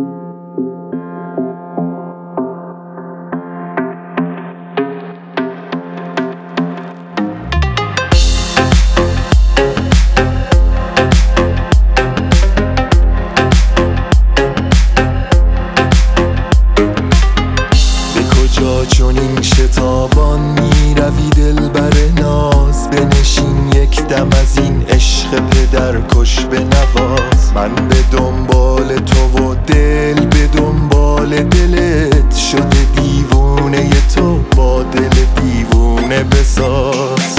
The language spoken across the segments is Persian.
چون این شتابان می روی دلبر ناز، بنشین یک دم از این عشق پدر کش بنواز. من به دنبال تو و دل به دنبال دلت، شده دیوونه تو با دل دیوونه بساز.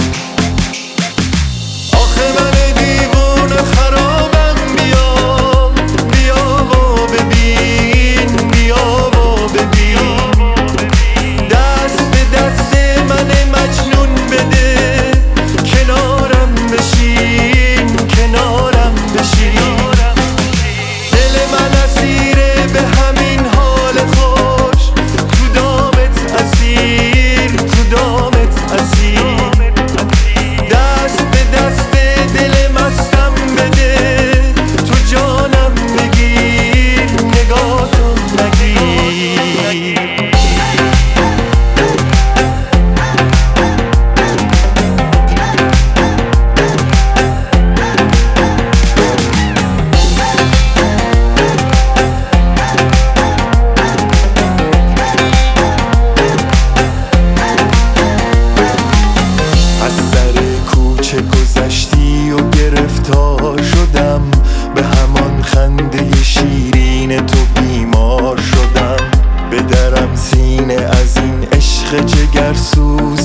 آخه من دیوونه خرابم، بیا بیا و ببین، بیا و ببین. گذشتی و گرفتار شدم، به همان خنده شیرین تو بیمار شدم. بدرم سینه از این عشق جگرسوز